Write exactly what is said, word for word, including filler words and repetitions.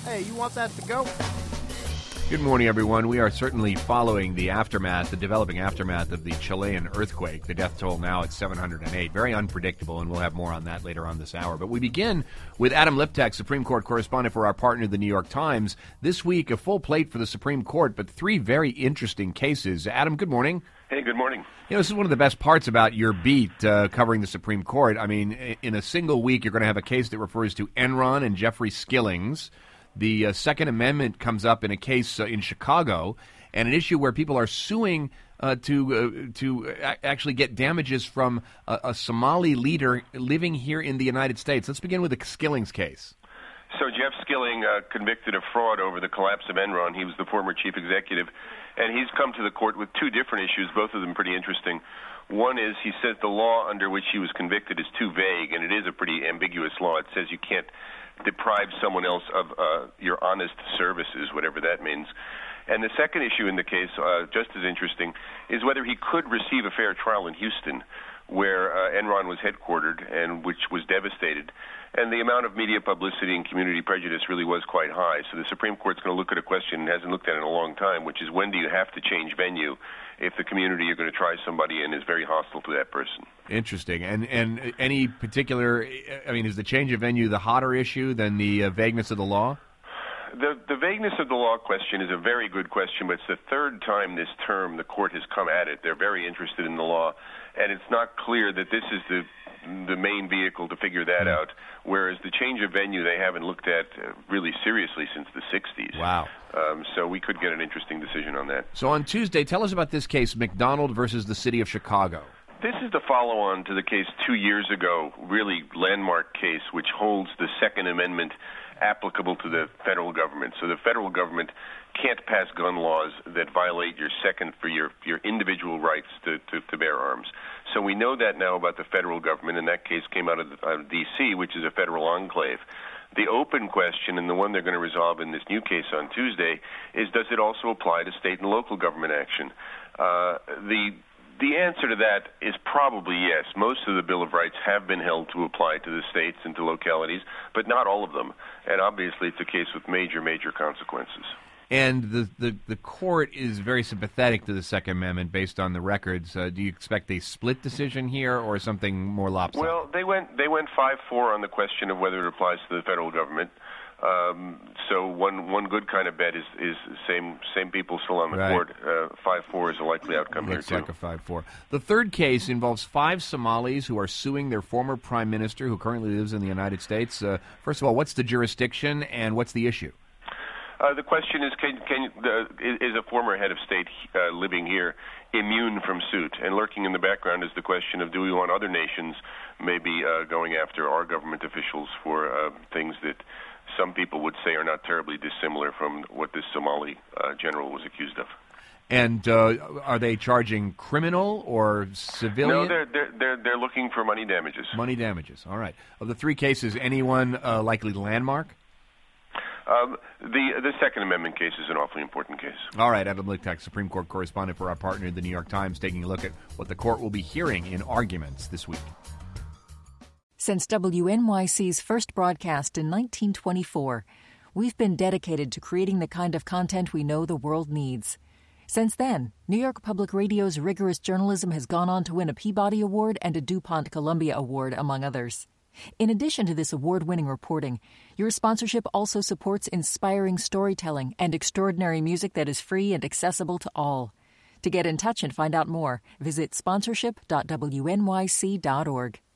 Hey, you want that to go? Good morning, everyone. We are certainly following the aftermath, the developing aftermath of the Chilean earthquake. The death toll now at seven hundred eight. Very unpredictable, and we'll have more on that later on this hour. But we begin with Adam Liptak, Supreme Court correspondent for our partner, the New York Times. This week, a full plate for the Supreme Court, but three very interesting cases. Adam, good morning. Hey, good morning. You know, this is one of the best parts about your beat uh, covering the Supreme Court. I mean, in a single week, you're going to have a case that refers to Enron and Jeffrey Skillings. The uh, Second Amendment comes up in a case uh, in Chicago, and an issue where people are suing uh, to uh, to a- actually get damages from a, a Somali leader living here in the United States. Let's begin with the Skillings case. So Jeff Skilling, uh, convicted of fraud over the collapse of Enron. He was the former chief executive, and he's come to the court with two different issues, both of them pretty interesting. One is he says the law under which he was convicted is too vague, and it is a pretty ambiguous law. It says you can't deprive someone else of uh, your honest services, whatever that means. And the second issue in the case, uh, just as interesting, is whether he could receive a fair trial in Houston, where uh, Enron was headquartered and which was devastated. And the amount of media publicity and community prejudice really was quite high. So the Supreme Court's going to look at a question it hasn't looked at in a long time, which is when do you have to change venue if the community you're going to try somebody in is very hostile to that person. Interesting. And and any particular, I mean, is the change of venue the hotter issue than the uh, vagueness of the law? The, the vagueness of the law question is a very good question, but it's the third time this term the court has come at it. They're very interested in the law, and it's not clear that this is the the main vehicle to figure that out, whereas the change of venue they haven't looked at uh, really seriously since the sixties. Wow. Um, so we could get an interesting decision on that. So on Tuesday, tell us about this case, McDonald versus the City of Chicago. This is the follow-on to the case two years ago, really landmark case, which holds the Second Amendment applicable to the federal government. So the federal government can't pass gun laws that violate your second for your, your individual rights to, to, to bear arms. So we know that now about the federal government, and that case came out of, the, out of D C, which is a federal enclave. The open question, and the one they're going to resolve in this new case on Tuesday, is does it also apply to state and local government action? Uh, the The answer to that is probably yes. Most of the Bill of Rights have been held to apply to the states and to localities, but not all of them. And obviously it's a case with major, major consequences. And the, the, the court is very sympathetic to the Second Amendment based on the records. Uh, do you expect a split decision here or something more lopsided? Well, they went they went five four on the question of whether it applies to the federal government. Um, so one one good kind of bet is is same same people still on the right. court. Uh, five four is a likely outcome Looks here, like too. a five four. The third case involves five Somalis who are suing their former prime minister who currently lives in the United States. Uh, first of all, what's the jurisdiction and what's the issue? Uh, the question is, can, can uh, is a former head of state uh, living here immune from suit? And lurking in the background is the question of do we want other nations maybe uh, going after our government officials for uh, things that some people would say are not terribly dissimilar from what this Somali uh, general was accused of. And uh, are they charging criminal or civilian? No, they're, they're, they're, they're looking for money damages. Money damages, all right. Of the three cases, anyone uh, likely landmark? Um, the the Second Amendment case is an awfully important case. All right, Adam Liptak, Supreme Court correspondent for our partner, the New York Times, taking a look at what the court will be hearing in arguments this week. Since W N Y C's first broadcast in nineteen twenty-four, we've been dedicated to creating the kind of content we know the world needs. Since then, New York Public Radio's rigorous journalism has gone on to win a Peabody Award and a DuPont Columbia Award, among others. In addition to this award-winning reporting, your sponsorship also supports inspiring storytelling and extraordinary music that is free and accessible to all. To get in touch and find out more, visit sponsorship dot w n y c dot org.